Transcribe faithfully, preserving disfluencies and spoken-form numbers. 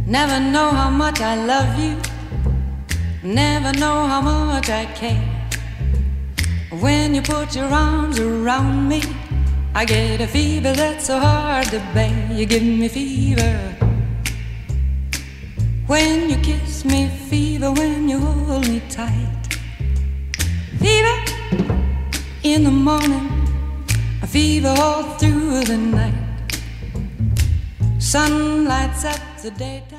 Never know how much I love you, never know how much I care. When you put your arms around me, I get a fever that's so hard to bear. You give me fever when you kiss me, fever when you hold me tight. Fever in the morning, a fever all through the night. Sun lights up the daytime.